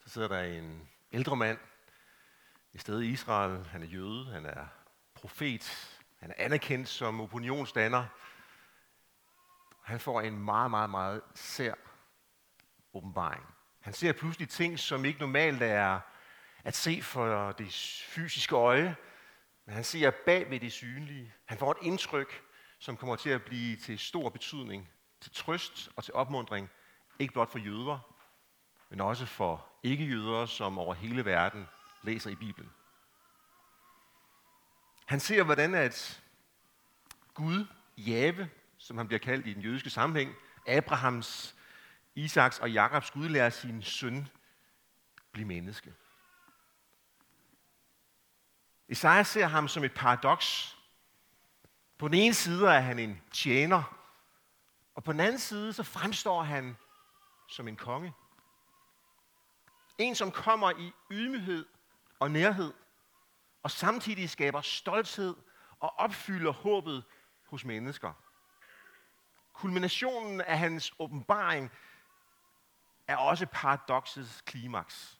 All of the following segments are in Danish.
Så sidder der en ældre mand et sted i Israel. Han er jøde, han er profet, han er anerkendt som opinionsdanner. Han får en meget, meget, meget sær åbenbaring. Han ser pludselig ting, som ikke normalt er at se for det fysiske øje, men han ser bag ved det synlige. Han får et indtryk, som kommer til at blive til stor betydning, til trøst og til opmuntring, ikke blot for jøder, men også for ikke-jøder, som over hele verden læser i Bibelen. Han ser, hvordan at Gud, Jave, som han bliver kaldt i den jødiske sammenhæng, Abrahams, Isaks og Jakobs Gud, lader sin søn blive menneske. Esajas ser ham som et paradoks. På den ene side er han en tjener, og på den anden side så fremstår han som en konge. En, som kommer i ydmyghed og nærhed, og samtidig skaber stolthed og opfylder håbet hos mennesker. Kulminationen af hans åbenbaring er også paradoksets klimaks.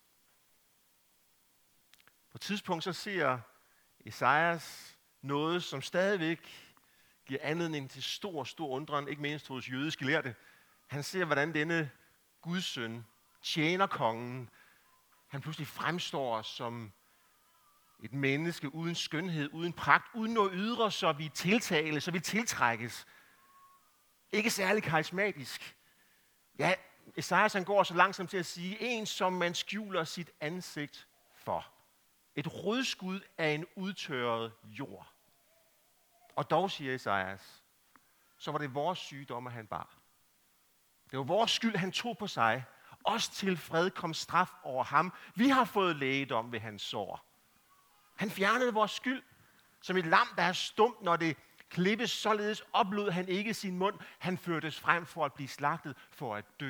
På et tidspunkt så ser Esajas noget, som stadigvæk giver anledning til stor undren, ikke mindst hos jødiske lærde. Han ser, hvordan denne Guds søn, tjenerkongen, han pludselig fremstår som et menneske uden skønhed, uden pragt, uden noget ydre, så vi tiltales, så vi tiltrækkes. Ikke særlig karismatisk. Ja, Esajas han går så langsomt til at sige, en som man skjuler sit ansigt for. Et rodskud af en udtørret jord. Og dog, siger Esajas, så var det vores sygdomme, han bar. Det var vores skyld, han tog på sig. Os til fred kom straf over ham. Vi har fået lægedom ved hans sår. Han fjernede vores skyld, som et lam, der er stumt, når det klippes. Således oplod han ikke sin mund. Han førtes frem for at blive slagtet, for at dø.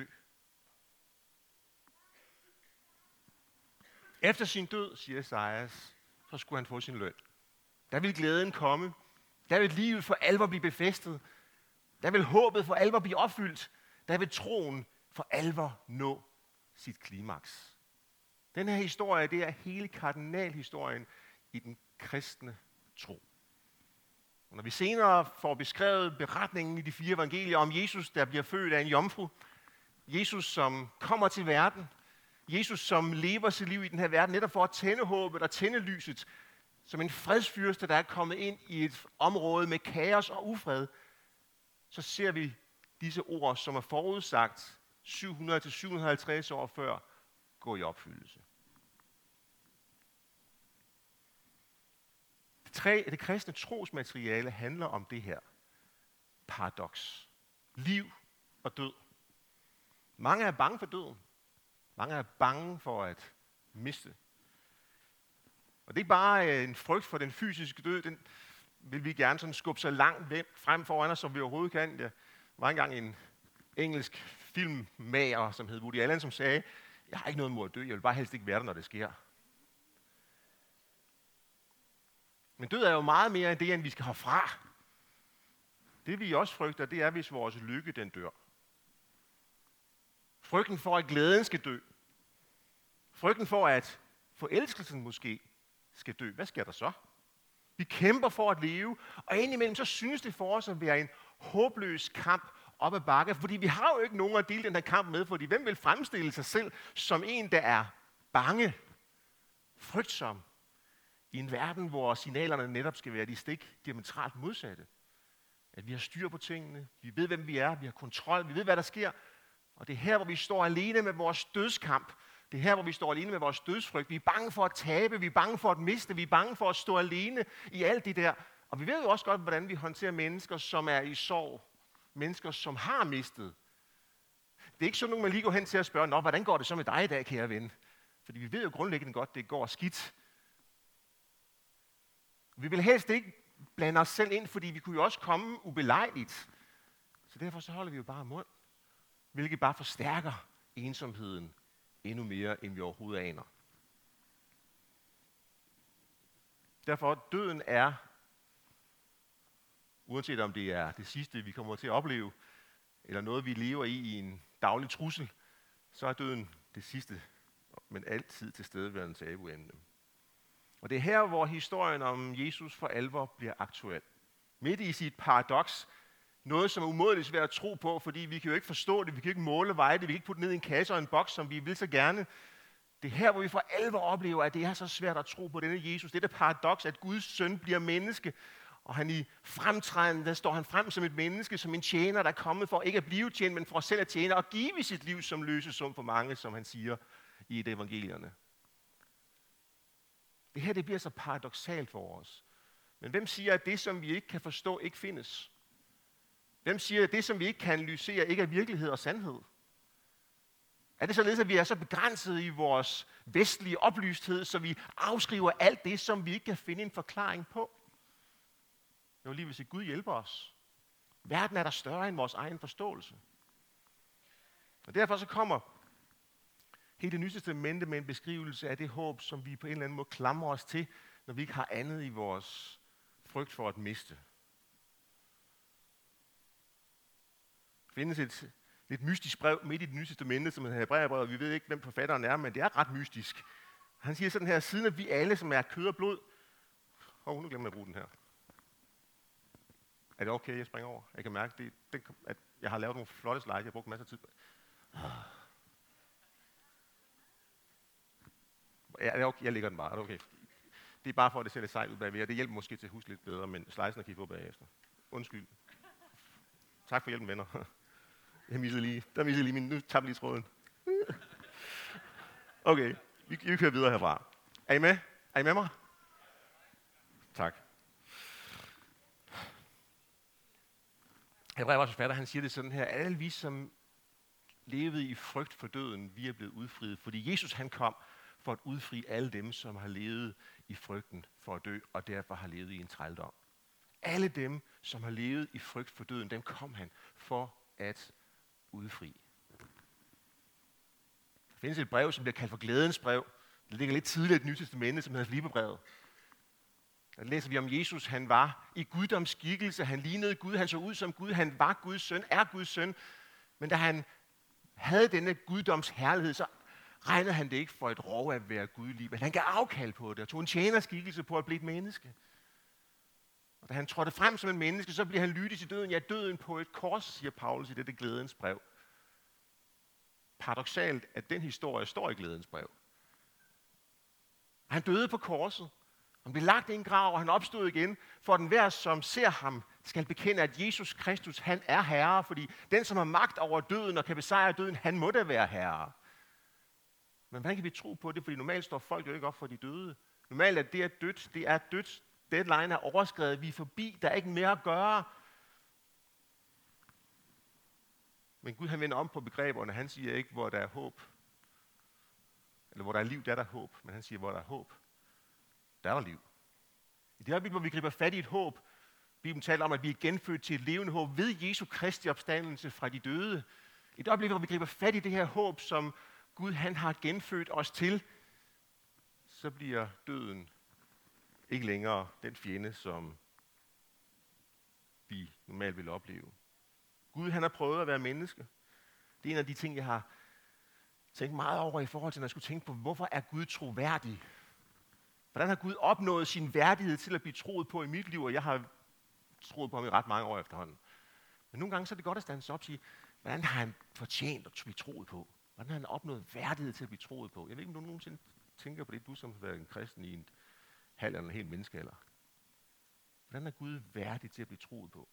Efter sin død, siger Esajas, så skulle han få sin løn. Der vil glæden komme. Der vil livet for alvor blive befæstet. Der vil håbet for alvor blive opfyldt. Der vil troen for alvor nå sit klimaks. Den her historie, det er hele kardinalhistorien i den kristne tro. Og når vi senere får beskrevet beretningen i de 4 evangelier om Jesus, der bliver født af en jomfru, Jesus, som kommer til verden, Jesus, som lever sit liv i den her verden, netop for at tænde håbet og tænde lyset, som en fredsfyrste, der er kommet ind i et område med kaos og ufred, så ser vi disse ord, som er forudsagt 700-750 år før, gå i opfyldelse. Det kristne trosmateriale handler om det her paradoks. Liv og død. Mange er bange for døden. Mange er bange for at miste. Og det er ikke bare en frygt for den fysiske død. Den vil vi gerne sådan skubbe så langt frem foran os, som vi overhovedet kan. Der var engang en engelsk filmmager, som hed Woody Allen, som sagde, jeg har ikke noget mod at dø, jeg vil bare helst ikke være der, når det sker. Men død er jo meget mere end det, end vi skal herfra. Det vi også frygter, det er, hvis vores lykke den dør. Frygten for, at glæden skal dø. Frygten for, at forelskelsen måske skal dø. Hvad sker der så? Vi kæmper for at leve, og indimellem så synes det for os at være en håbløs kamp op ad bakke, fordi vi har jo ikke nogen at dele den her kamp med, fordi hvem vil fremstille sig selv som en, der er bange, frygtsom, i en verden, hvor signalerne netop skal være de stik diametralt modsatte. At vi har styr på tingene, vi ved, hvem vi er, vi har kontrol, vi ved, hvad der sker, og det er her, hvor vi står alene med vores dødskamp. Det er her, hvor vi står alene med vores dødsfrygt. Vi er bange for at tabe, vi er bange for at miste, vi er bange for at stå alene i alt det der. Og vi ved jo også godt, hvordan vi håndterer mennesker, som er i sorg. Mennesker, som har mistet. Det er ikke sådan, at man lige går hen til at spørge, nå, hvordan går det så med dig i dag, kære ven? Fordi vi ved jo grundlæggende godt, det går skidt. Vi vil helst ikke blande os selv ind, fordi vi kunne jo også komme ubelejligt. Så derfor så holder vi jo bare mund. Hvilket bare forstærker ensomheden endnu mere, end vi overhovedet aner. Derfor døden er, uanset om det er det sidste, vi kommer til at opleve, eller noget, vi lever i en daglig trussel, så er døden det sidste men altid tilstedeværende tabuemne. Og det er her, hvor historien om Jesus for alvor bliver aktuel. Midt i sit paradoks, noget som er umådeligt svært at tro på, fordi vi kan jo ikke forstå det, vi kan ikke måle, veje det, vi kan ikke putte det ned i en kasse og en boks, som vi vil så gerne. Det er her, hvor vi for alvor oplever, at det er så svært at tro på denne Jesus. Det er det paradoks, at Guds søn bliver menneske, og han i fremtræden, der står han frem som et menneske, som en tjener, der er kommet for ikke at blive tjent, men for selv at tjene og give sit liv som løsesum for mange, som han siger i et evangelierne. Det her, det bliver så paradoksalt for os. Men hvem siger, at det, som vi ikke kan forstå, ikke findes? Hvem siger, at det, som vi ikke kan analysere, ikke er virkelighed og sandhed? Er det således, at vi er så begrænset i vores vestlige oplysthed, så vi afskriver alt det, som vi ikke kan finde en forklaring på? Jeg vil lige vil sige, Gud hjælper os. Verden er der større end vores egen forståelse. Og derfor så kommer hele det nye testamente med en beskrivelse af det håb, som vi på en eller anden måde klamrer os til, når vi ikke har andet i vores frygt for at miste. Der findes et lidt mystisk brev midt i det nye testamente, som hedder Hebræerbrevet. Vi ved ikke, hvem forfatteren er, men det er ret mystisk. Han siger sådan her, siden at vi alle, som er kød og blod... nu glemmer jeg at bruge den her. Er det okay, jeg springer over? Jeg kan mærke, at jeg har lavet nogle flotte slides, jeg har brugt masser af tid på. Jeg lægger den bare, er det okay? Det er bare for, at det ser lidt sejt ud bagved, og det hjælper måske til at huske lidt bedre, men slidesene kan I få bagefter. Undskyld. Tak for hjælpen, venner. Der missede lige min, nu tabte lige tråden. Okay, vi kører videre herfra. Er I med? Er I med mig? Tak. Hebræerbrevet forfatter, han siger det sådan her, alle vi, som levede i frygt for døden, vi er blevet udfriet, fordi Jesus han kom for at udfri alle dem, som har levet i frygten for at dø, og derfor har levet i en trældom. Alle dem, som har levet i frygt for døden, dem kom han for at udfri. Der findes et brev, som bliver kaldt for glædens brev. Det ligger lidt tidligere i det nye testamente, som hedder Filipperbrevet. Der læser vi om Jesus, han var i guddoms skikkelse, han lignede Gud, han så ud som Gud, han var Guds søn, er Guds søn. Men da han havde denne guddoms herlighed, så regnede han det ikke for et rov at være gudelig, men han gav afkald på det og tog en tjenerskikkelse på at blive et menneske. Og da han trådte frem som en menneske, så bliver han lydig til døden. Ja, døden på et kors, siger Paulus i dette glædens brev. Paradoksalt, at den historie står i glædens brev. Han døde på korset. Han blev lagt i en grav, og han opstod igen, for at enhver, som ser ham, skal bekende, at Jesus Kristus, han er herre, fordi den, som har magt over døden og kan besejre døden, han må da være herre. Men hvordan kan vi tro på det? Fordi normalt står folk jo ikke op for de døde. Normalt er det dødt, det er dødt. Deadline er overskredet, vi er forbi, der er ikke mere at gøre. Men Gud han vender om på begreberne, han siger ikke, hvor der er håb. Eller hvor der er liv, der er der håb. Men han siger, hvor der er håb, der er der liv. I det øjeblik, hvor vi griber fat i et håb, Bibelen taler om, at vi er genfødt til et levende håb ved Jesu Kristi opstandelse fra de døde. I det øjeblik, hvor vi griber fat i det her håb, som Gud han har genfødt os til, så bliver døden ikke længere den fjende, som vi normalt vil opleve. Gud han har prøvet at være menneske. Det er en af de ting, jeg har tænkt meget over i forhold til, når jeg skulle tænke på, hvorfor er Gud troværdig? Hvordan har Gud opnået sin værdighed til at blive troet på i mit liv, og jeg har troet på ham i ret mange år efterhånden. Men nogle gange så er det godt at stande sig op og sige, hvordan har han fortjent at blive troet på? Hvordan har han opnået værdighed til at blive troet på? Jeg ved ikke, om du nogensinde tænker på det, du som har været en kristen i en halv eller en hel menneskealder. Hvordan er Gud værdig til at blive troet på?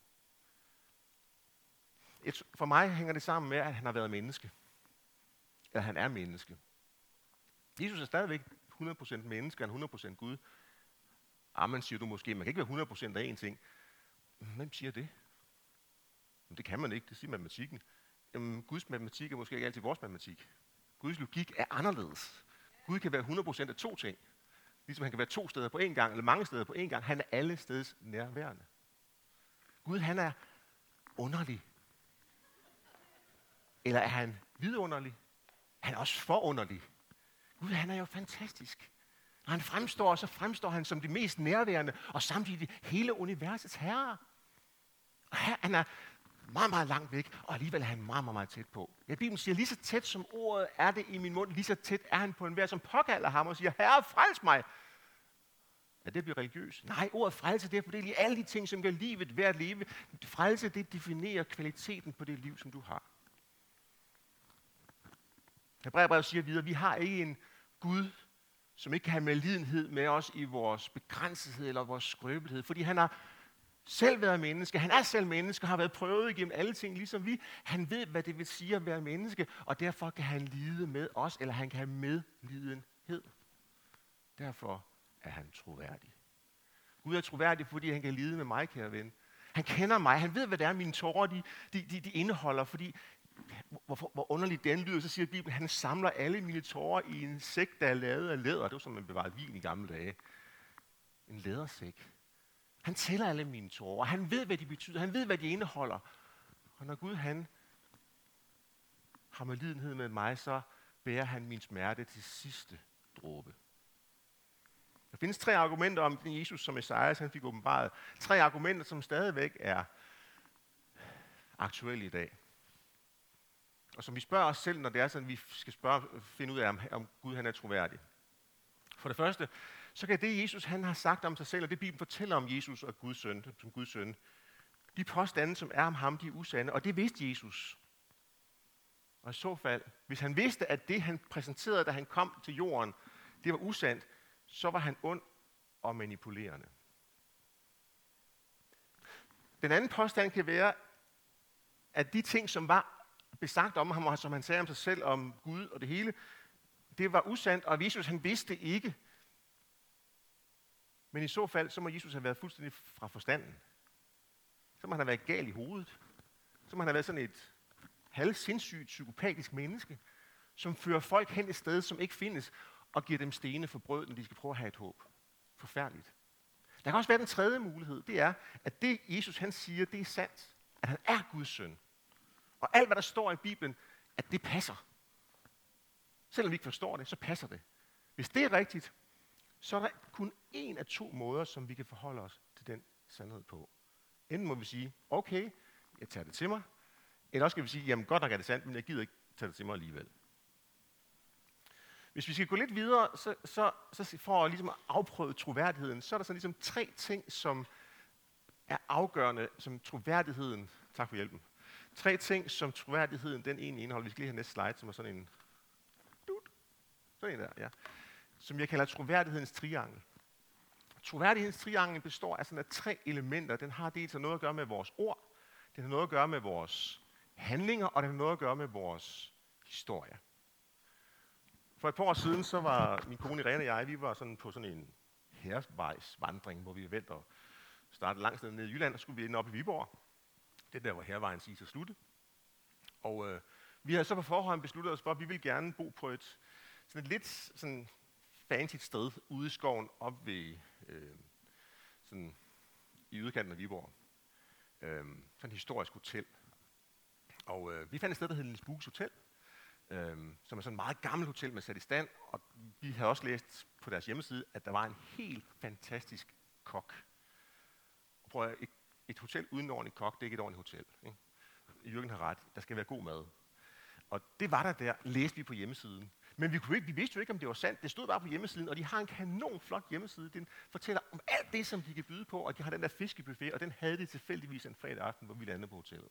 For mig hænger det sammen med, at han har været menneske. Eller han er menneske. Jesus er stadigvæk 100% menneske, og 100% Gud. Man siger du måske, man kan ikke være 100% af én ting. Hvem siger det? Men det kan man ikke, det siger matematikken. Guds matematik er måske ikke altid vores matematik. Guds logik er anderledes. Gud kan være 100% af to ting. Ligesom han kan være to steder på én gang, eller mange steder på én gang. Han er alle steds nærværende. Gud, han er underlig. Eller er han vidunderlig? Han er også forunderlig. Gud, han er jo fantastisk. Når han fremstår, så fremstår han som det mest nærværende, og samtidig hele universets herre. Og han er meget, meget langt væk, og alligevel er han meget, meget, meget tæt på. Ja, Bibelen siger, lige så tæt som ordet er det i min mund, lige så tæt er han på enhver, som påkalder ham og siger, Herre, frels mig. Ja, det bliver religiøs. Nej, ordet frelse, det er fordelt i alle de ting, som gør livet værd at leve. Frelse, det definerer kvaliteten på det liv, som du har. Hebræerbrevet siger videre, vi har ikke en Gud, som ikke kan have medlidenhed med os i vores begrænsethed eller vores skrøbelighed, fordi han har selv været menneske, han er selv menneske, har været prøvet igennem alle ting, ligesom vi. Han ved, hvad det vil sige at være menneske, og derfor kan han lide med os, eller han kan have medlidenhed. Derfor er han troværdig. Gud er troværdig, fordi han kan lide med mig, kære ven. Han kender mig, han ved, hvad det er, mine tårer de indeholder, fordi hvor underligt den lyder, så siger Bibelen, han samler alle mine tårer i en sæk, der er lavet af læder. Det var som man bevarede vin i gamle dage. En lædersæk. Han tæller alle mine tårer. Han ved, hvad de betyder. Han ved, hvad de indeholder. Og når Gud, han har medlidenhed med mig, så bærer han min smerte til sidste dråbe. Der findes 3 argumenter om Jesus, som Esajas han fik åbenbaret. 3 argumenter, som stadigvæk er aktuelle i dag. Og som vi spørger os selv, når det er sådan, vi skal finde ud af, om Gud han er troværdig. For det første, så kan det Jesus han har sagt om sig selv, og det Bibelen fortæller om Jesus og Guds søn, som Guds søn, de påstande, som er om ham, de er usande, og det vidste Jesus. Og i så fald, hvis han vidste, at det han præsenterede, da han kom til jorden, det var usandt, så var han ond og manipulerende. Den anden påstand kan være, at de ting, som var besagt om ham, og som han sagde om sig selv, om Gud og det hele, det var usandt, og Jesus han vidste ikke. Men i så fald, så må Jesus have været fuldstændig fra forstanden. Så må han have været gal i hovedet. Så må han have været sådan et halvsindssygt, psykopatisk menneske, som fører folk hen et sted, som ikke findes, og giver dem stene for brød, når de skal prøve at have et håb. Forfærdeligt. Der kan også være den tredje mulighed. Det er, at det Jesus han siger, det er sandt. At han er Guds søn. Og alt, hvad der står i Bibelen, at det passer. Selvom vi ikke forstår det, så passer det. Hvis det er rigtigt, så er der kun en af 2 måder, som vi kan forholde os til den sandhed på. Enten må vi sige, okay, jeg tager det til mig. Eller også skal vi sige, jamen godt nok er det sandt, men jeg gider ikke tage det til mig alligevel. Hvis vi skal gå lidt videre, så for at ligesom afprøve troværdigheden, så er der sådan ligesom 3 ting, som er afgørende, som troværdigheden, tak for hjælpen, 3 ting, som troværdigheden, den ene indeholder. Vi skal lige have næste slide, som er sådan en, sådan en der, ja, som jeg kalder troværdighedens triangel. Troværdighedens triangel består af sådan af 3 elementer. Den har dels noget at gøre med vores ord, den har noget at gøre med vores handlinger, og den har noget at gøre med vores historie. For et par år siden, så var min kone Irene og jeg, vi var sådan på sådan en hervejsvandring, hvor vi valgte at starte langt nede i Jylland, og skulle vi ende op i Viborg. Det er der, hvor hervejen siges at slutte. Og vi havde så på forhånd besluttet os for, at vi ville gerne bo på et lidt sådan fancy sted ude i skoven, op ved sådan i udkanten af Viborg. Sådan et historisk hotel. Og vi fandt et sted, der hed Niels Bugges Hotel, som er sådan et meget gammelt hotel med sat i stand. Og vi havde også læst på deres hjemmeside, at der var en helt fantastisk kok. Og prøv at, et hotel uden en ordentlig kok, det er ikke et ordentligt hotel. Ikke? Jürgen har ret, der skal være god mad. Og det var der, læste vi på hjemmesiden. Men vi vidste jo ikke, om det var sandt. Det stod bare på hjemmesiden, og de har en kanon flot hjemmeside. Den fortæller om alt det, som de kan byde på, og de har den der fiskebuffet, og den havde de tilfældigvis en fredag aften, hvor vi landede på hotellet.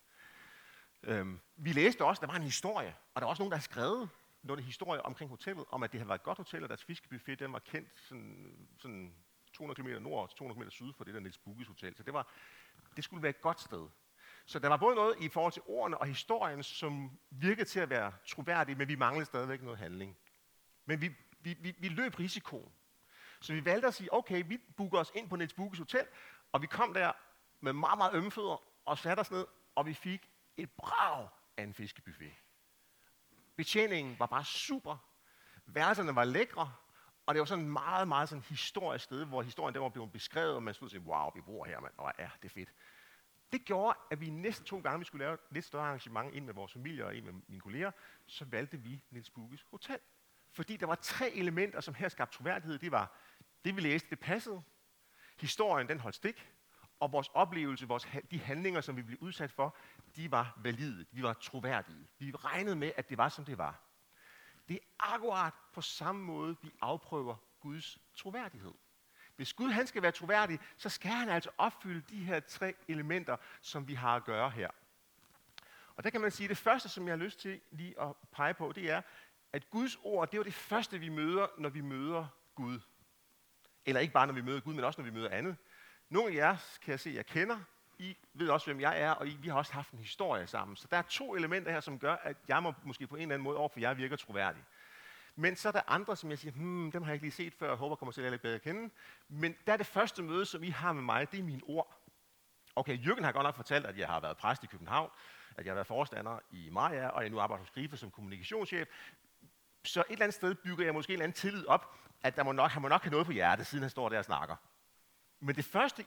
Vi læste også, der var en historie, og der var også nogen, der havde skrevet noget historie omkring hotellet, om at det havde været et godt hotel, og deres fiskebuffet, den var kendt sådan 200 km nord og 200 km syd for det der Niels Bugges Hotel. Så det skulle være et godt sted. Så der var både noget i forhold til ordene og historien, som virkede til at være troværdige, men vi manglede stadigvæk noget handling. Men vi løb risikoen. Så vi valgte at sige, okay, vi booker os ind på Niels Bugges Hotel, og vi kom der med meget, meget ømme fødder og satte os ned, og vi fik et brag af en fiskebuffet. Betjeningen var bare super, værelserne var lækre, og det var sådan et meget, meget sådan historisk sted, hvor historien der var blevet beskrevet, og man stod og sagde, wow, vi bor her, mand, og ja, det er fedt. Det gjorde, at vi næste 2 gange, vi skulle lave et lidt større arrangement ind med vores familie og ind med mine kolleger, så valgte vi Niels Bugges Hotel. Fordi der var 3 elementer, som her skabte troværdighed. Det var det, vi læste, det passede. Historien, den holdt stik. og vores oplevelse, de handlinger, som vi blev udsat for, de var valide, de var troværdige. Vi regnede med, at det var, som det var. Det er akkurat på samme måde, vi afprøver Guds troværdighed. Hvis Gud han skal være troværdig, så skal han altså opfylde de her 3 elementer, som vi har at gøre her. Og der kan man sige, at det første, som jeg har lyst til lige at pege på, det er, at Guds ord, det er jo det første, vi møder, når vi møder Gud. Eller ikke bare, når vi møder Gud, men også, når vi møder andet. Nogle af jer kan jeg se, jeg kender. I ved også, hvem jeg er, og vi har også haft en historie sammen. Så der er 2 elementer her, som gør, at jeg må måske på en eller anden måde overfor jer virker troværdig. Men så er der andre, som jeg siger, dem har jeg ikke lige set før, jeg håber, kommer til at lidt bedre at kende. Men der er det første møde, som I har med mig, det er mine ord. Okay, Jürgen har godt nok fortalt, at jeg har været præst i København, at jeg har været forstander i Maja, og jeg nu arbejder hos Grife som kommunikationschef. Så et eller andet sted bygger jeg måske en eller anden tillid op, at han må nok have noget på hjertet, siden han står der og snakker. Men det første,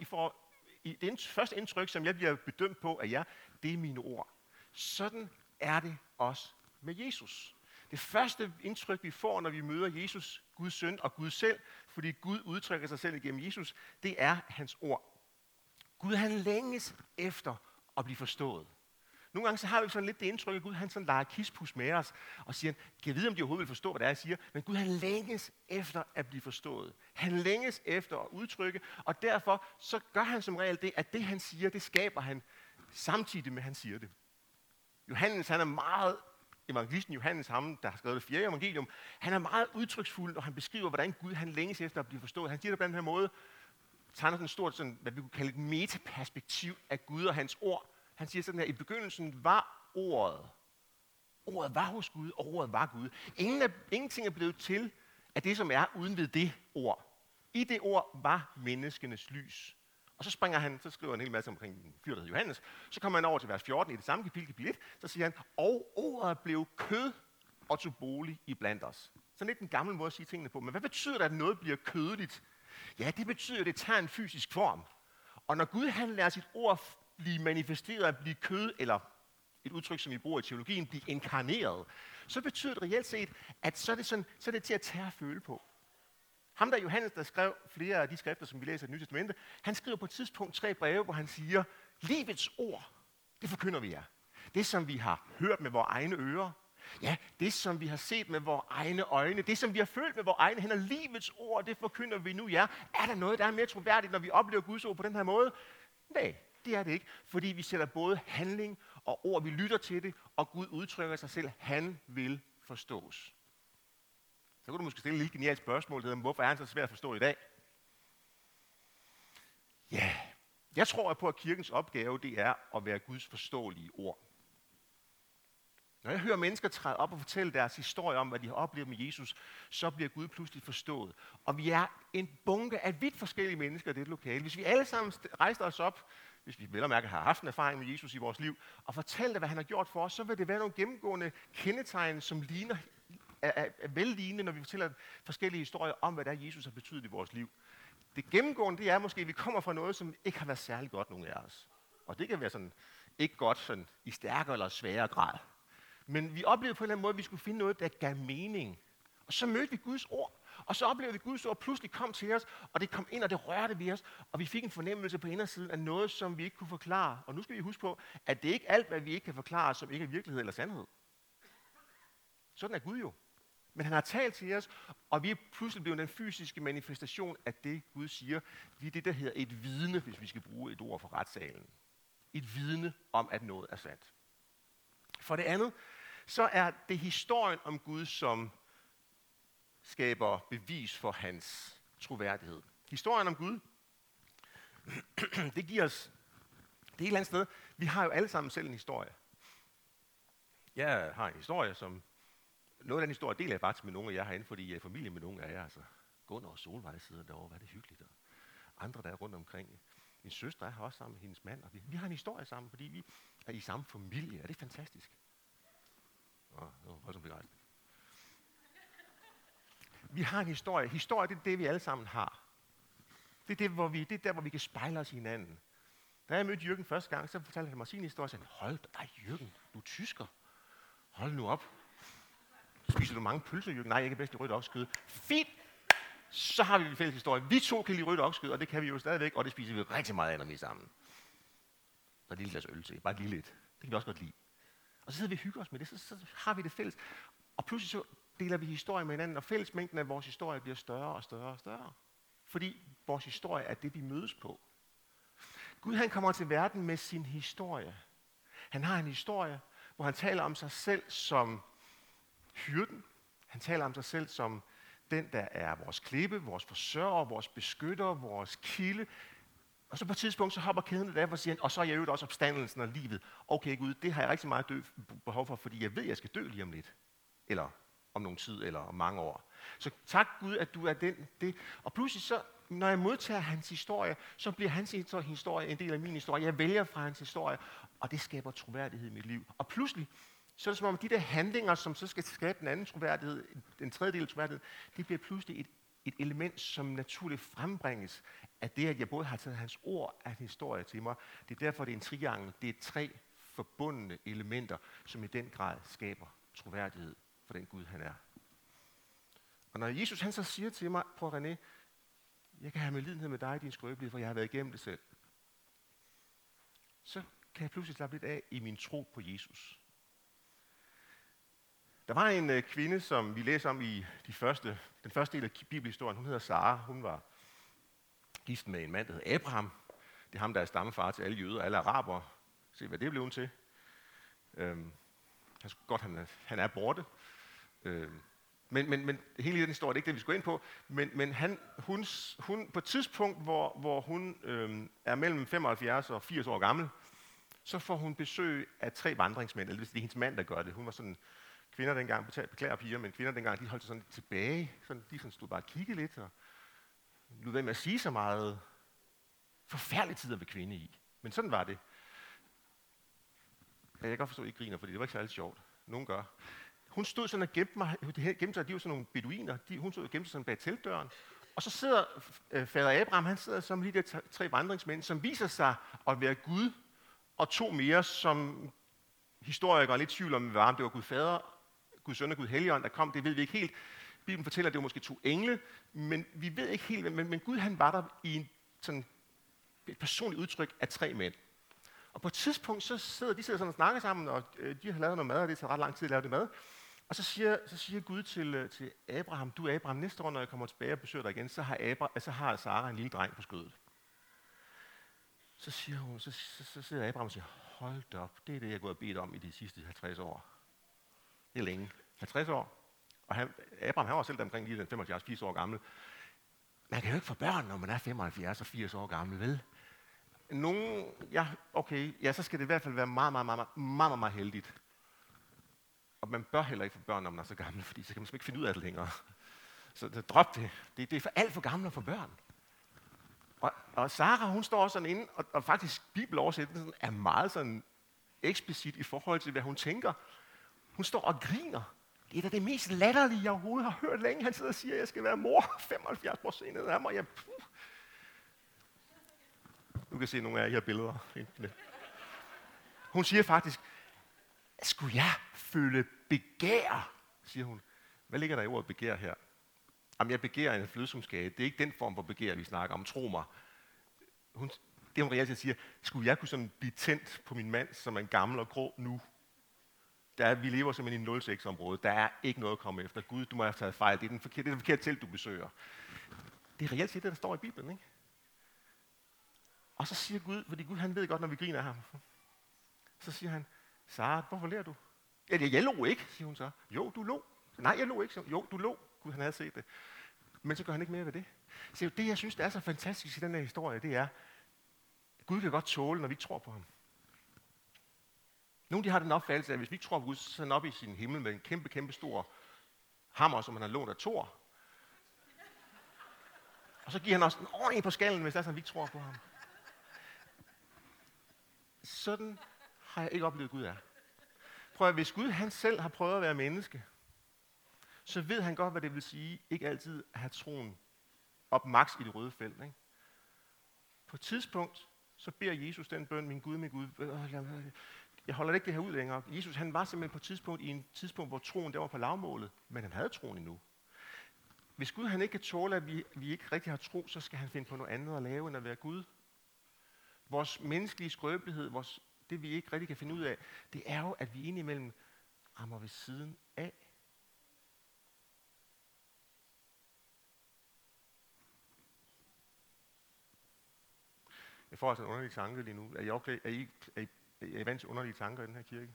det første indtryk, som jeg bliver bedømt på af jer, det er mine ord. Sådan er det også med Jesus. Det første indtryk, vi får, når vi møder Jesus, Guds søn og Gud selv, fordi Gud udtrykker sig selv igennem Jesus, det er hans ord. Gud han længes efter at blive forstået. Nogle gange så har vi sådan lidt det indtryk, at Gud han sådan leger kispus med os og siger, kan jeg vide, om de overhovedet vil forstå, hvad det er, jeg siger? Men Gud han længes efter at blive forstået. Han længes efter at udtrykke, og derfor så gør han som regel det, at det han siger, det skaber han samtidig med, at han siger det. Johannes, han er meget, evangelisten Johannes, ham, der har skrevet det 4. evangelium, han er meget udtryksfuld, når han beskriver, hvordan Gud han længes efter at blive forstået. Han siger det på den her måde, tegner sådan et stort, sådan, hvad vi kunne kalde et metaperspektiv af Gud og hans ord. Han siger sådan her, i begyndelsen var ordet. Ordet var hos Gud, og ordet var Gud. Ingenting er blevet til af det, som er uden ved det ord. I det ord var menneskenes lys. Og så skriver han en hel masse omkring en fyr, der hedder Johannes. Så kommer han over til vers 14 i det samme kapitel 1. Så siger han, og ordet blev kød og tog bolig i blandt os. Sådan lidt en gammel måde at sige tingene på. Men hvad betyder det, at noget bliver kødeligt? Ja, det betyder, at det tager en fysisk form. Og når Gud han lader sit ord blive manifesteret, at blive kød, eller et udtryk, som vi bruger i teologien, blive inkarneret, så betyder det reelt set, at så er det til at tage og føle på. Ham der Johannes, der skrev flere af de skrifter, som vi læser i Det Nye Testamente, han skriver på et tidspunkt 3 breve, hvor han siger, livets ord, det forkynder vi jer. Det, som vi har hørt med vores egne ører, ja, det, som vi har set med vores egne øjne, det, som vi har følt med vores egne hænder, livets ord, det forkynder vi nu jer. Er der noget, der er mere troværdigt, når vi oplever Guds ord på den her måde? Nej, det er det ikke, fordi vi sætter både handling og ord, vi lytter til det, og Gud udtrykker sig selv, han vil forstås. Så kunne du måske stille et lille genialt spørgsmål til dem, hvorfor er han så svær at forstå i dag? Ja, jeg tror på, at kirkens opgave, det er at være Guds forståelige ord. Når jeg hører mennesker træde op og fortælle deres historie om, hvad de har oplevet med Jesus, så bliver Gud pludselig forstået. Og vi er en bunke af vidt forskellige mennesker i dette lokale. Hvis vi alle sammen rejser os op, hvis vi vel og mærke har haft en erfaring med Jesus i vores liv, og fortæller, hvad han har gjort for os, så vil det være nogle gennemgående kendetegn, som er vellignende, når vi fortæller forskellige historier om, hvad der Jesus har betydet i vores liv. Det gennemgående, det er måske, at vi kommer fra noget, som ikke har været særlig godt, nogen af os. Og det kan være sådan, ikke godt sådan, i stærkere eller sværere grad. Men vi oplevede på en eller anden måde, at vi skulle finde noget, der gav mening. Og så mødte vi Guds ord. Og så oplevede vi, at Guds ord pludselig kom til os, og det kom ind, og det rørte ved os. Og vi fik en fornemmelse på indersiden af noget, som vi ikke kunne forklare. Og nu skal vi huske på, at det ikke er alt, hvad vi ikke kan forklare, som ikke er virkelighed eller sandhed. Sådan er Gud jo. Men han har talt til os, og vi er pludselig blevet den fysiske manifestation af det, Gud siger. Vi er det, der hedder et vidne, hvis vi skal bruge et ord fra retssalen. Et vidne om, at noget er sandt. For det andet, så er det historien om Gud, som skaber bevis for hans troværdighed. Historien om Gud, det giver os, det er et eller andet sted, vi har jo alle sammen selv en historie. Jeg har en historie, som noget af den historie deler jeg faktisk med nogle af jer herinde, fordi jeg er familie med nogle af jer. Altså, Gunnar og Solvej sidder derovre, hvad er det hyggeligt. Og andre, der er rundt omkring. Min søster er her også sammen med hendes mand, og vi har en historie sammen, fordi vi er i samme familie. Er det fantastisk? Det var voldsomt begejstret. Vi har en historie. Historie, det er det, vi alle sammen har. Det er der, hvor vi kan spejle os i hinanden. Da jeg mødte Jürgen første gang, så fortalte han mig sin historie, og sagde, hold dig, Jürgen, du er tysker. Hold nu op. Spiser du mange pølser, Jürgen? Nej, jeg kan bedst i rødt oksekød. Fint! så har vi en fælles historie. Vi to kan lide rødt oksekød, og det kan vi jo stadigvæk, og det spiser vi rigtig meget af, når vi er sammen. Der er et lille glas øl til, bare et lille et. Det kan vi også godt lide. Og så sidder vi og hygger os med det, så har vi det fælles. Og pludselig så deler vi historie med hinanden, og fællesmængden af vores historie bliver større og større og større. Fordi vores historie er det, vi mødes på. Gud han kommer til verden med sin historie. Han har en historie, hvor han taler om sig selv som hyrden. Han taler om sig selv som den, der er vores klippe, vores forsørger, vores beskytter, vores kilde. Og så på et tidspunkt, så hopper kæden lidt af og siger, og så er jeg øvrigt også opstandelsen og livet. Okay Gud, det har jeg rigtig meget behov for, fordi jeg ved, at jeg skal dø lige om lidt. Eller om nogen tid, eller om mange år. Så tak Gud, at du er det. Og pludselig så, når jeg modtager hans historie, så bliver hans historie en del af min historie. Jeg vælger fra hans historie, og det skaber troværdighed i mit liv. Og pludselig, så er det som om de der handlinger, som så skal skabe den anden troværdighed, den tredje del af troværdighed, det bliver pludselig et element, som naturligt frembringes af det, at jeg både har taget hans ord af historie til mig. Det er derfor, det er en triangel. Det er 3 forbundne elementer, som i den grad skaber troværdighed for den Gud, han er. Og når Jesus han så siger til mig, prøv René, jeg kan have medlidenhed med dig, din skrøbelighed, for jeg har været igennem det selv. Så kan jeg pludselig slappe lidt af i min tro på Jesus. Der var en kvinde, som vi læser om i den første del af bibelhistorien. Hun hedder Sara. Hun var gift med en mand, der hed Abraham. Det er ham, der er stammefar til alle jøder og alle arabere. Se, hvad det blev hun til. Han er borte. Men hele den historie, det er ikke det, vi skal gå ind på. Men hun på et tidspunkt, hvor hun er mellem 75 og 80 år gammel, så får hun besøg af 3 vandringsmænd. Eller det er hendes mand, der gør det. Hun var sådan kvinder dengang, beklager piger, men kvinder dengang, de holdt sig sådan tilbage. De stod bare og kiggede lidt, og lod være med at sige så meget. Forfærdelige tider ved kvinde i. Men sådan var det. Jeg kan godt forstå, at I griner, fordi det var ikke særlig sjovt. Nogen gør. Hun stod sådan og gemte sig, de var sådan nogle beduiner, hun stod og gemte sig sådan bag teltdøren. Og så sidder fader Abraham, han sidder som de der 3 vandringsmænd, som viser sig at være Gud, og 2 mere, som historikere er lidt tvivl om, om det var Gud fader, Gud søn og Gud helligånd, der kom, det ved vi ikke helt. Bibelen fortæller, at det var måske 2 engle, men vi ved ikke helt, men Gud han var der i et personligt udtryk af 3 mænd. Og på et tidspunkt, så sidder de sådan og snakker sammen, og de har lavet noget mad, og det tager ret lang tid at lave det mad. Og så siger Gud til Abraham, du Abraham, næste år, når jeg kommer tilbage og besøger dig igen, så har Sara en lille dreng på skødet. Så sidder Abraham og siger, hold da op, det er det, jeg har gået og bedt om i de sidste 50 år. Det er længe. 50 år. Og Abraham, han var selv omkring lige 75-80 år gammel. Man kan jo ikke få børn, når man er 75 og 80 år gammel, vel? Så skal det i hvert fald være meget heldigt. Og man bør heller ikke få børn, når man er så gammel, fordi så kan man ikke finde ud af det længere. Så drop det. Det er for alt for gammel at få børn. Og Sara, hun står sådan inde, og faktisk bibeloversættelsen er meget sådan eksplicit i forhold til, hvad hun tænker. Hun står og griner. Det er da det mest latterlige, jeg overhovedet har hørt længe. Han sidder og siger, at jeg skal være mor 75% af mig. Du kan se nogle af jer billeder. Hun siger faktisk, skulle jeg føle begær, siger hun. Hvad ligger der i ordet begær her? Jamen, jeg begærer en flødeskumskage. Det er ikke den form for begær, vi snakker om. Tro mig. Det hun reelt siger, skulle jeg kunne sådan blive tændt på min mand, som er en gammel og grå nu? Vi lever simpelthen i en 06-område. Der er ikke noget at komme efter. Gud, du må have taget fejl. Det er det forkerte telt, du besøger. Det er reelt set det, der står i Bibelen, ikke? Og så siger Gud, fordi Gud han ved godt, når vi griner af ham. Så siger han, Sara, hvorfor ler du? Ja, jeg lå ikke, siger hun så. Jo, du lå. Nej, jeg lå ikke. Jo, du lå. Gud, han havde set det. Men så gør han ikke mere ved det. Så det, jeg synes, der er så fantastisk i den her historie, det er, Gud kan godt tåle, når vi ikke tror på ham. Nogle de har den opfattelse, at hvis vi ikke tror på Gud, så er han oppe i sin himmel med en kæmpe stor hammer, som han har lånt af Thor. Og så giver han også en ordentlig på skallen, hvis det er sådan, vi ikke tror på ham. Sådan har jeg ikke oplevet, Gud er. Prøv at hvis Gud han selv har prøvet at være menneske, så ved han godt, hvad det vil sige, ikke altid at have troen op maks i det røde felt. Ikke? På et tidspunkt, så beder Jesus den bøn, min Gud, jeg holder ikke det her ud længere. Jesus han var simpelthen på et tidspunkt, hvor troen der var på lavmålet, men han havde troen endnu. Hvis Gud han ikke kan tåle, at vi ikke rigtig har tro, så skal han finde på noget andet at lave, end at være Gud. Vores menneskelige skrøbelighed, det vi ikke rigtig kan finde ud af, det er jo, at vi indimellem rammer ved siden af. Jeg får altså en underlig tanke lige nu. Er I okay? Er I vant til underlige tanker i den her kirke?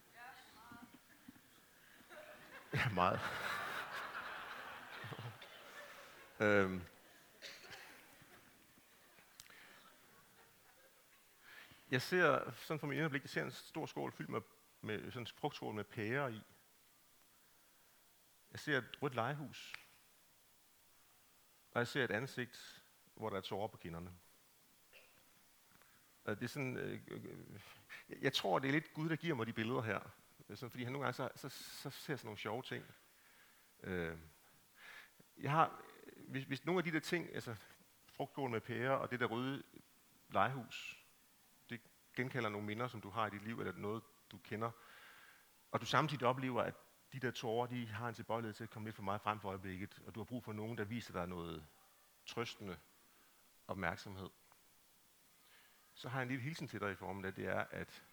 Ja, meget. Jeg ser, sådan for mit indblik, jeg ser en stor skål fyldt med sådan en frugtskål med pærer i. Jeg ser et rødt legehus. Og jeg ser et ansigt, hvor der er tårer på kinderne. Det er sådan, jeg tror, det er lidt Gud, der giver mig de billeder her. Sådan, fordi han nogle gange så ser sådan nogle sjove ting. Hvis nogle af de der ting, altså frugtskål med pærer og det der røde legehus, det genkalder nogle minder, som du har i dit liv, eller noget, du kender, og du samtidig oplever, at de der tårer, de har en tilbøjelighed til at komme lidt for meget frem for øjeblikket, og du har brug for nogen, der viser dig noget trøstende opmærksomhed, så har jeg en lille hilsen til dig i formen af, det er, at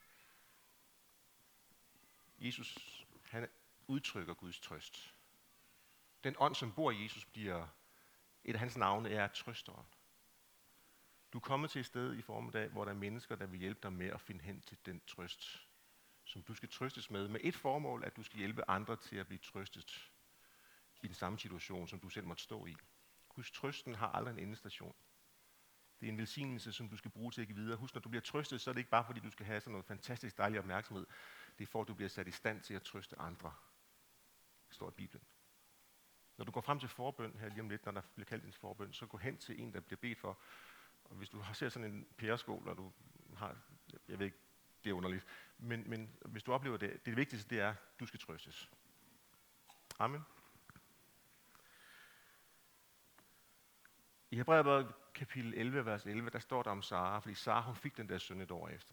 Jesus, han udtrykker Guds trøst. Den ånd, som bor i Jesus, bliver et af hans navne er trøsteren. Du er kommet til et sted i formiddag, hvor der er mennesker, der vil hjælpe dig med at finde hen til den trøst, som du skal trøstes med et formål, at du skal hjælpe andre til at blive trøstet i den samme situation, som du selv måtte stå i. Husk, trøsten har aldrig en endestation. Det er en velsignelse, som du skal bruge til at give videre. Husk, når du bliver trøstet, så er det ikke bare, fordi du skal have sådan noget fantastisk dejlig opmærksomhed. Det er for, at du bliver sat i stand til at trøste andre. Det står i Bibelen. Når du går frem til forbøn her lige om lidt, når der bliver kaldt en forbøn, så gå hen til en, der bliver bedt for. Og hvis du ser sådan en pæreskål, og du har, jeg ved ikke, det er underligt, men hvis du oplever det vigtigste, det er, at du skal trøstes. Amen. I Hebræerbrevet kapitel 11, vers 11, der står der om Sara, fordi Sara, hun fik den der søn et år efter.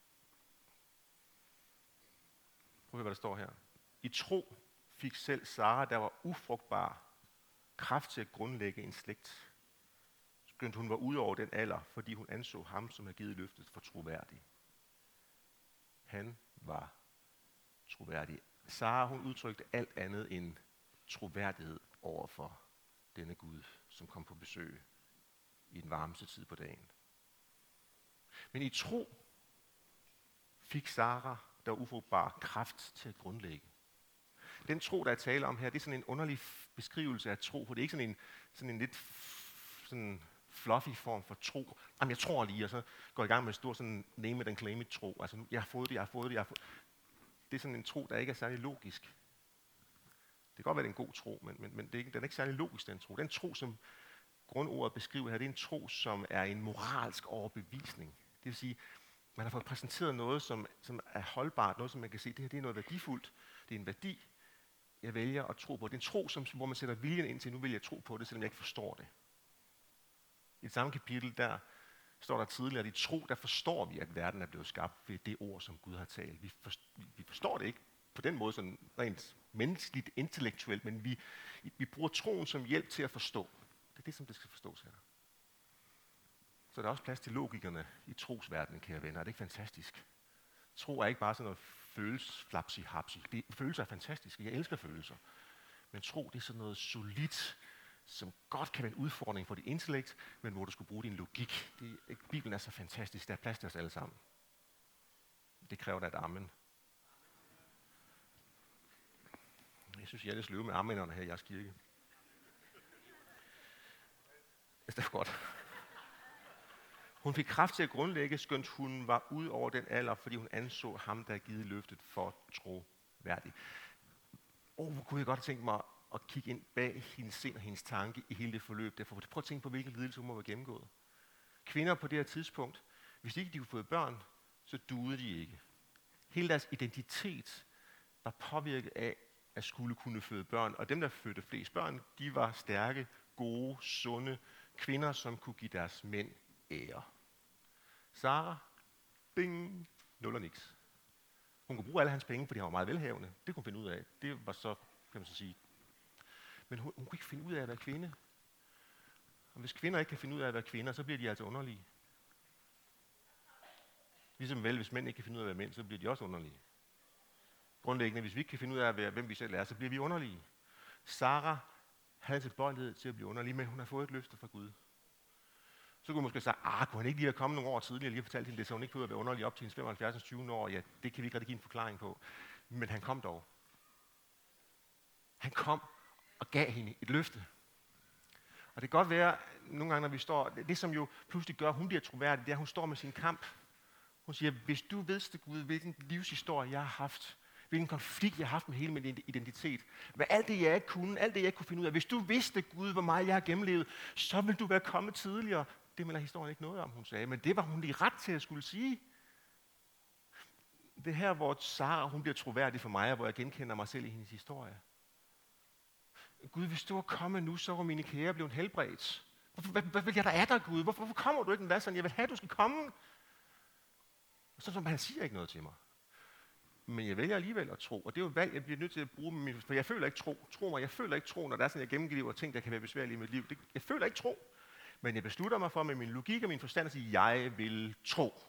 Prøv at høre, hvad der står her. I tro fik selv Sara, der var ufrugtbar, kraft til at grundlægge en slægt. Skønt hun var ude over den alder, fordi hun anså ham, som havde givet løftet, for troværdig. Han var troværdig. Sara, hun udtrykte alt andet end troværdighed over for denne Gud, som kom på besøg i den varmeste tid på dagen. Men i tro fik Sara, der var ufrugtbar, kraft til at grundlægge. Den tro, der er tale om her, det er sådan en underlig beskrivelse af tro, for det er ikke sådan en lidt sådan fluffy form for tro. Jamen, jeg tror lige, og så går jeg i gang med en stor sådan name it and claim it tro. Altså, jeg har fået det. Det er sådan en tro, der ikke er særlig logisk. Det kan godt være, det er en god tro, men den er ikke særlig logisk, den tro. Den tro, som grundordet beskriver her, det er en tro, som er en moralsk overbevisning. Det vil sige, man har fået præsenteret noget, som er holdbart, noget, som man kan sige, det her det er noget værdifuldt, det er en værdi, jeg vælger at tro på. Det er en tro, hvor man sætter viljen ind til, nu vil jeg tro på det, selvom jeg ikke forstår det. I det samme kapitel, der står der tidligere, at i tro, der forstår vi, at verden er blevet skabt ved det ord, som Gud har talt. Vi forstår det ikke på den måde, sådan rent menneskeligt, intellektuelt, men vi bruger troen som hjælp til at forstå. Det er det, som det skal forstås her. Så der er også plads til logikerne i trosverdenen, kære venner. Er det ikke fantastisk? Tro er ikke bare sådan noget følelsesflapsi-hapsi. Følelser er fantastiske. Jeg elsker følelser. Men tro, det er sådan noget solidt, som godt kan være en udfordring for dit intellekt, men hvor du skulle bruge din logik. Bibelen er så fantastisk. Der er plads til os alle sammen. Det kræver da et amen. Jeg synes, jeg er lidt sløve med amenerne her i jeres kirke. Det er godt. Hun fik kraft til at grundlægge, skønt hun var ud over den alder, fordi hun anså ham, der havde givet løftet for troværdig. Hvor kunne jeg godt tænke mig at kigge ind bag hendes sind og hendes tanke i hele det forløb. Derfor prøv at tænke på, hvilken lidelse hun må være gennemgået. Kvinder på det her tidspunkt, hvis ikke de kunne få børn, så duede de ikke. Hele deres identitet var påvirket af at skulle kunne føde børn, og dem, der fødte flest børn, de var stærke, gode, sunde kvinder, som kunne give deres mænd ære. Sara, bing, nul og niks. Hun kunne bruge alle hans penge, fordi han var meget velhavende. Det kunne hun finde ud af. Det var så, kan man så sige. Men hun kunne ikke finde ud af at være kvinde. Og hvis kvinder ikke kan finde ud af at være kvinder, så bliver de altså underlige. Ligesom vel, hvis mænd ikke kan finde ud af at være mænd, så bliver de også underlige. Grundlæggende, hvis vi ikke kan finde ud af at være, hvem vi selv er, så bliver vi underlige. Sara havde tilbøjelighed til at blive underlig, men hun har fået et løfte fra Gud. Så kunne hun måske sige, kunne han ikke lige have kommet nogle år tidligere og lige have fortalt hende det, så hun ikke kunne være underlig op til hendes 75. 20. år? Ja, det kan vi ikke rigtig give en forklaring på. Men han kom dog. Han kom og gav hende et løfte. Og det kan godt være, nogle gange, når vi står, det som jo pludselig gør, at hun bliver troværdig, det er, at hun står med sin kamp. Hun siger, hvis du vidste, Gud, hvilken livshistorie jeg har haft, hvilken konflikt jeg har haft med hele min identitet, hvad alt det, jeg ikke kunne, alt det, jeg ikke kunne finde ud af, hvis du vidste, Gud, hvor meget jeg har gennemlevet, så ville du være kommet tidligere. Det melder historien ikke noget om, hun sagde, men det var hun lige ret til at skulle sige. Det her, hvor Sara, hun bliver troværdig for mig, og hvor jeg genkender mig selv i hendes historie. Gud, hvis du var kommet nu, så var mine kære blevet helbredt. Hvad vil jeg der er der, Gud? Hvorfor kommer du ikke med sådan? Jeg vil have, at du skal komme. Så som han siger ikke noget til mig. Men jeg vælger alligevel at tro, og det er jo valg, jeg bliver nødt til at bruge, for jeg føler ikke tro. Tro mig, jeg føler ikke tro, når der er sådan, jeg gennemgiver ting, der kan være besværlige i mit liv. Jeg føler ikke tro, men jeg beslutter mig for med min logik og min forstand at sige, jeg vil tro.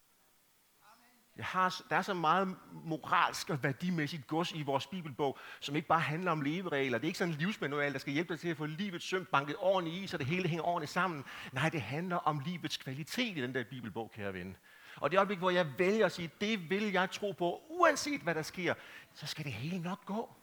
Der er så meget moralsk og værdimæssigt gods i vores bibelbog, som ikke bare handler om leveregler. Det er ikke sådan en livsmanual, der skal hjælpe dig til at få livets søm banket ordentligt i, så det hele hænger ordentligt sammen. Nej, det handler om livets kvalitet i den der bibelbog, kære ven. Og det øjeblik, hvor jeg vælger at sige, det vil jeg tro på, uanset hvad der sker, så skal det hele nok gå.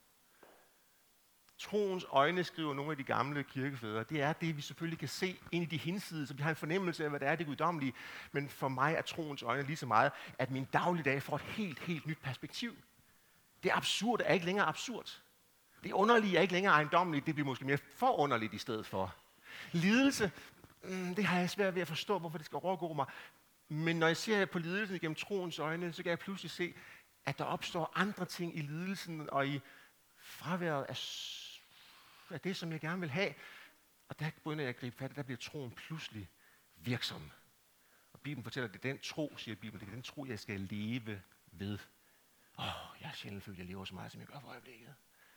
Troens øjne, skriver nogle af de gamle kirkefædre, det er det, vi selvfølgelig kan se ind i de hinsides, så vi har en fornemmelse af, hvad det er, det guddommelige. Men for mig er troens øjne lige så meget, at min dagligdag får et helt nyt perspektiv. Det absurde er ikke længere absurd. Det underlige er ikke længere ejendommeligt, det bliver måske mere forunderligt i stedet for. Lidelse, det har jeg svært ved at forstå, hvorfor det skal overgå mig. Men når jeg ser på lidelsen gennem troens øjne, så kan jeg pludselig se, at der opstår andre ting i lidelsen og i fraværet af det, som jeg gerne vil have. Og der begynder jeg at gribe fat, der bliver troen pludselig virksom. Og Bibelen fortæller, at det er den tro, siger Bibelen, det er den tro, jeg skal leve ved. Jeg er sjældent følt, at jeg lever så meget, som jeg gør for øjeblikket.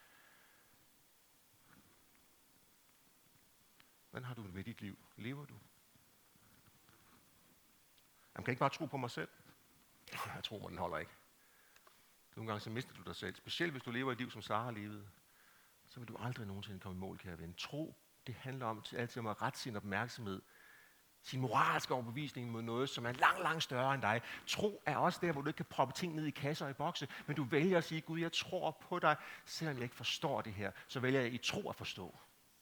Hvordan har du det med dit liv? Lever du? Jeg kan ikke bare tro på mig selv. Jeg tror, den holder ikke. Nogle gange så mister du dig selv. Specielt hvis du lever et liv, som Sara levede. Så vil du aldrig nogensinde komme i mål, kære ven. Tro, det handler om altid om at rette sin opmærksomhed. Sin moralske overbevisning mod noget, som er langt større end dig. Tro er også der, hvor du ikke kan proppe ting ned i kasser og i bokse. Men du vælger at sige, Gud, jeg tror på dig. Selvom jeg ikke forstår det her, så vælger jeg i tro at forstå.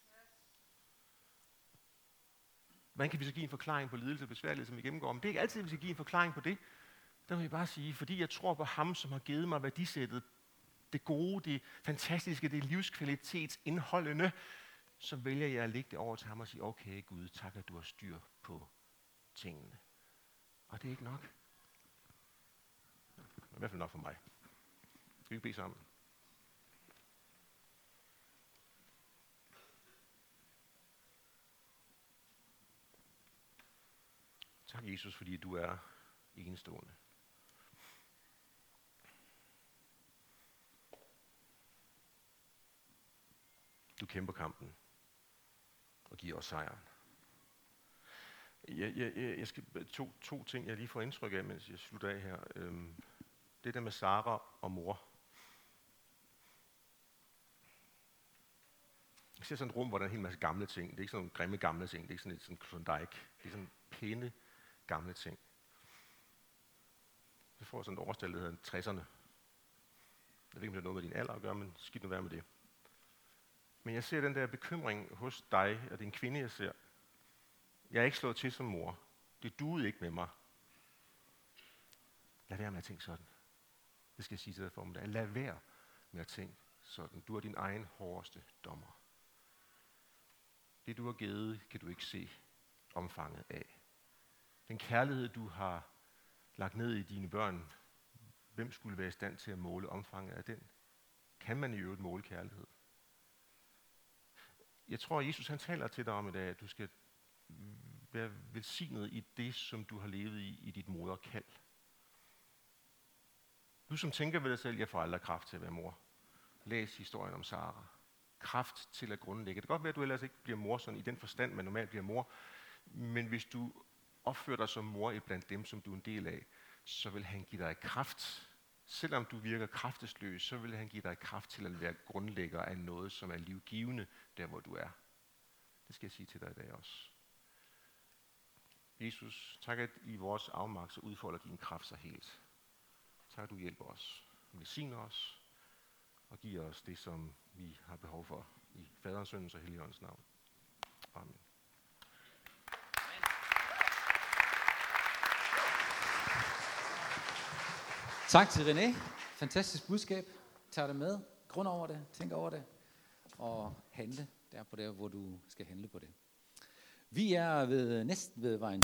Hvordan kan vi så give en forklaring på lidelse og besværlighed, som vi gennemgår? Men det er ikke altid, vi skal give en forklaring på det. Der må jeg bare sige, fordi jeg tror på ham, som har givet mig værdisættet, det gode, det fantastiske, det livskvalitetsindholdende, så vælger jeg at lægge det over til ham og sige, okay Gud, tak at du har styr på tingene. Og det er ikke nok. Det er i hvert fald nok for mig. Skal vi bede sammen? Tak Jesus, fordi du er enestående. Du kæmper kampen og giver os sejren. Jeg skal to ting, jeg lige får indtryk af, mens jeg slutter af her. Det der med Sara og mor. Jeg ser sådan et rum, hvor der er en hel masse gamle ting. Det er ikke sådan nogle grimme gamle ting. Det er ikke sådan et sådan klondike. Det er sådan pæne gamle ting. Jeg får sådan et årstal, der hedder 60'erne. Jeg ved ikke, om det er noget med din alder at gøre, men skidt nu være med det. Men jeg ser den der bekymring hos dig, og det er en kvinde, jeg ser. Jeg er ikke slået til som mor. Det duede ikke med mig. Lad være med at tænke sådan. Det skal jeg sige til dig for mig. Lad være med at tænke sådan. Du er din egen hårdeste dommer. Det du har givet, kan du ikke se omfanget af. Den kærlighed, du har lagt ned i dine børn, hvem skulle være i stand til at måle omfanget af den? Kan man i øvrigt måle kærlighed? Jeg tror, at Jesus han taler til dig om i dag, at du skal være velsignet i det, som du har levet i dit moderkald. Du som tænker ved dig selv, jeg får aldrig kraft til at være mor. Læs historien om Sara. kraft til at grundlægge. Det kan godt være, at du ellers ikke bliver mor sådan i den forstand, man normalt bliver mor, men hvis du opfører dig som mor blandt dem, som du er en del af, så vil han give dig kraft. Selvom du virker kraftesløs, så vil han give dig kraft til at være grundlægger af noget, som er livgivende, der hvor du er. Det skal jeg sige til dig i dag også. Jesus, tak at i vores afmagt, så udfolder din kraft sig helt. Tak at du hjælper os, velsigner os, og giver os det, som vi har behov for i Faderens, Søndens og Helligåndens navn. Amen. Tak til René. Fantastisk budskab. Tag det med. Grund over det. Tænk over det. Og handle der, hvor du skal handle på det. Vi er næsten ved vejen